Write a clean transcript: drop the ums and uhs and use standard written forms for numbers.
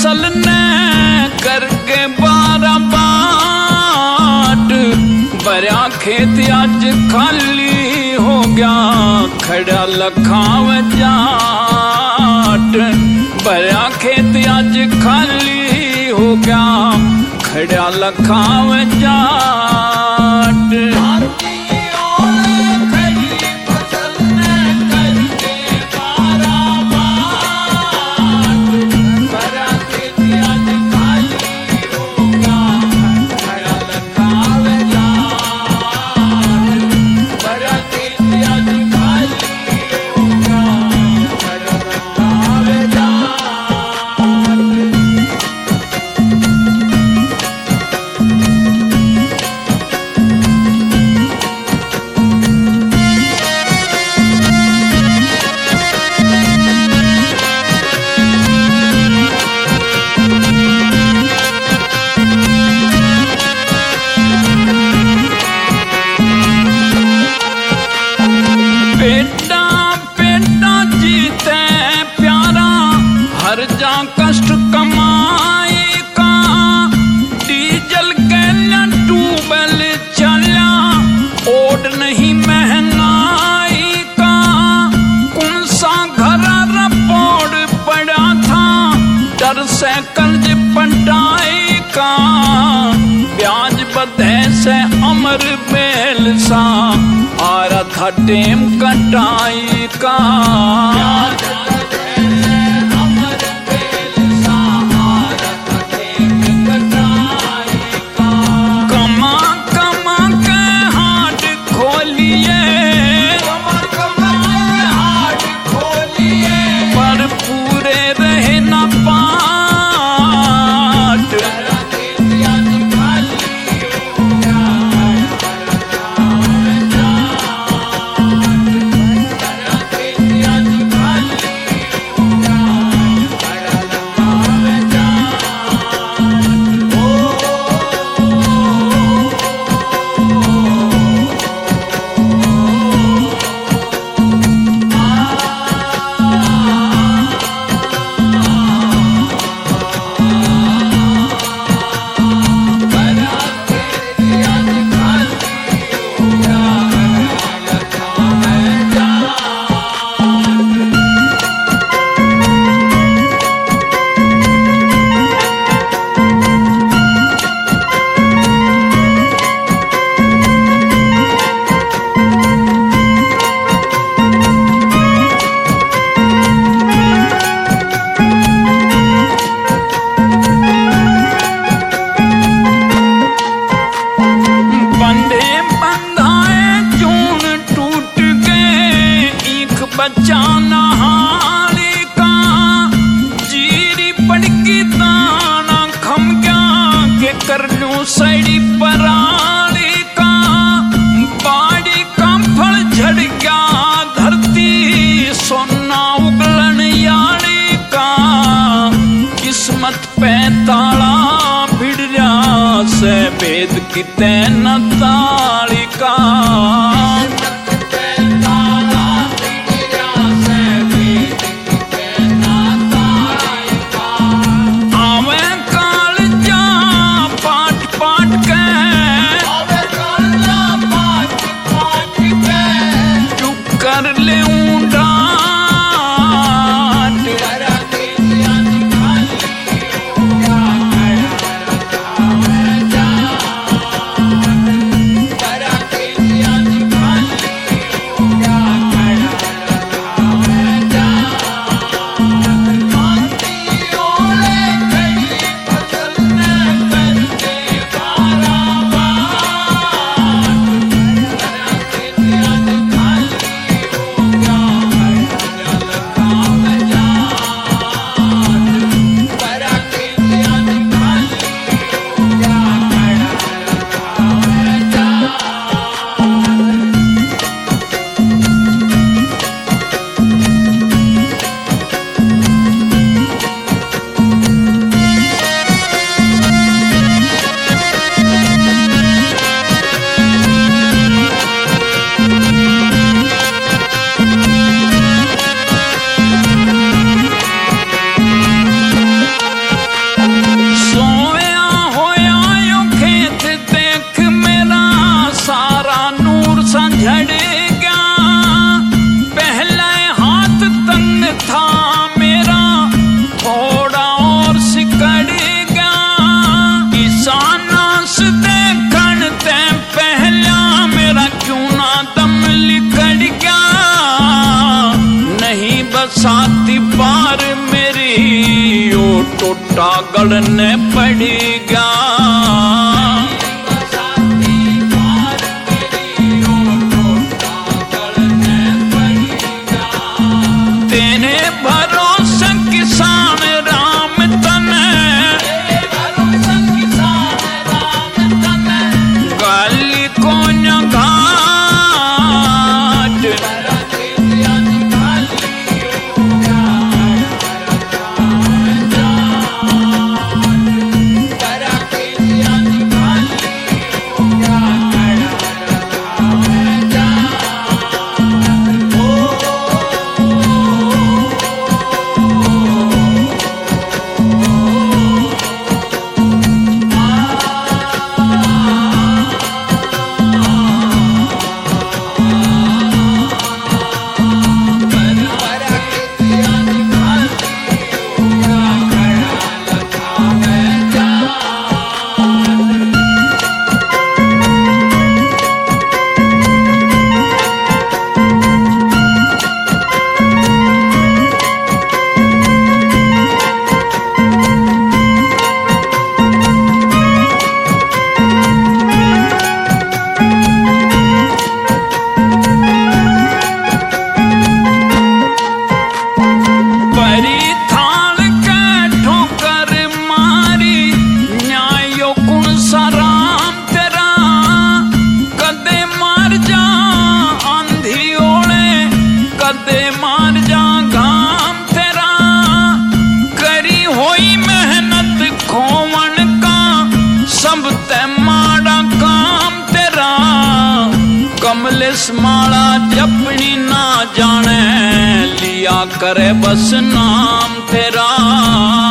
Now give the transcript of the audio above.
फसल ने करके 12 बाट, भरा खेत आज खाली हो गया, खड़ा लखाव जाट। भरा खेत आज खाली हो गया, खड़ा लखाव जाट। कष्ट कमाए का डीजल के ट्यूबवेल चला, ओड नहीं महंगाई का। कौन सा घर रपोड़ पड़ा था, डर से कर्ज पटाए का। ब्याज बधे से अमर बेल सा, आ रहा था टेम कटाई का। बचाना हारे का, जीरी पड़की दाना खम गया, के कर लूं सड़ी पराने का। बाड़ी का फल झड़ गया धरती, सोना उगलन याने का। किस्मत पे ताला भिड़या से भेद की तैन ताली का। कागड़ ने पड़ी गया तेने भरोसे किसान राम तने गाली को न घाट कमलेश माला जपनी ना जाने लिया करे बस नाम तेरा।